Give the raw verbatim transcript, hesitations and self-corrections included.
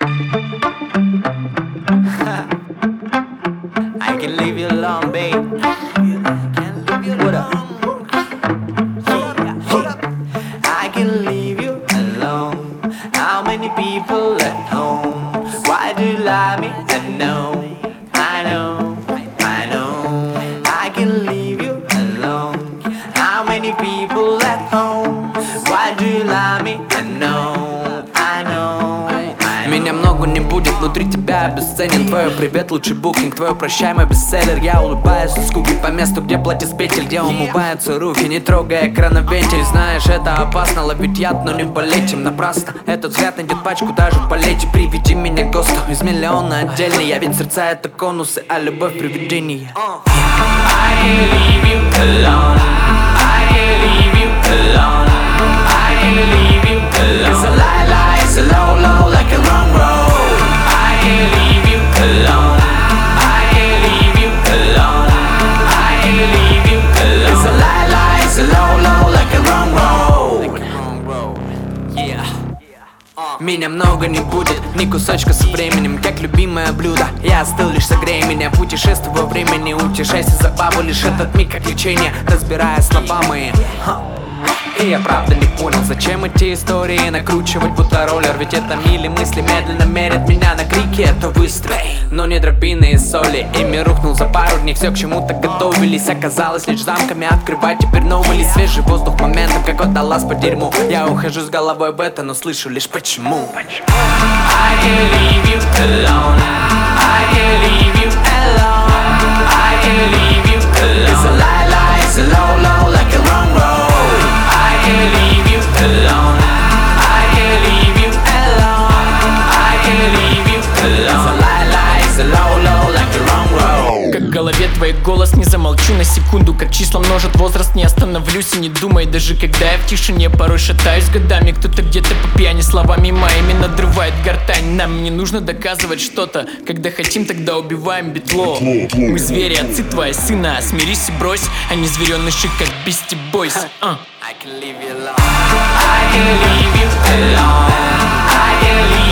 I can leave you alone, babe. What up? I can leave you alone. How many people at home? Why do you lie me? I know, I know, I know. I can leave you alone. How many people at home? Why do you lie me? I know, I know, I know. Меня много не будет, внутри тебя бесценен. Твой привет, лучший букинг, твой прощаемый бестселлер. Я улыбаюсь от скуки по месту, где платье с петель, где умываются руки, не трогая экрановентиль. Знаешь, это опасно, ловить яд, но не болеть им напрасно. Этот взгляд найдет пачку даже в полете. Приведи меня к ГОСТу из миллиона отдельный. Я ведь сердца это конусы, а любовь привидение. I can't leave you alone. I can't leave you alone. I can't leave you alone. It's a lie, lie, it's a low, low, like a wrong road. I can't leave you alone. I can't leave you alone. I can't leave you alone. It's a lie, lie, it's a low, low, like a wrong road. Yeah. Меня много не будет, ни кусочка со временем, как любимое блюдо. Я остыл, лишь согрей меня, путешествуй во времени. Утешайся забаву, лишь этот миг как лечение, разбирая слова мои. И я правда не понял, зачем эти истории накручивать будто роллер. Ведь это мили мысли медленно мерят меня на крики. Это выстрел, но не дробины из соли. Ими рухнул за пару дней, все к чему-то готовились. Оказалось лишь замками открывать теперь новый лист. Свежий воздух моментом, как водолаз по дерьму. Я ухожу с головой в это, но слышу лишь почему. I can't leave you alone. I can't leave you alone. I can't leave you alone. It's a lie, lie, it's a low, low, like a wrong road. I can't leave you alone. I can't leave you alone. I can't leave you alone. It's a lie, lie, it's a low, low, like a wrong road. Как в голове твой голос, не замолчу на секунду. Как числа множат возраст, не остановлюсь и не думай. Даже когда я в тишине порой шатаюсь годами. Кто-то где-то по пьяни словами моими надрывает гортань. Нам не нужно доказывать что-то. Когда хотим, тогда убиваем битло. Мы звери, отцы твои сына. Смирись и брось, а не звереныши, как Beastie Boys. uh. I can leave you alone. I can't leave you alone. I can't leave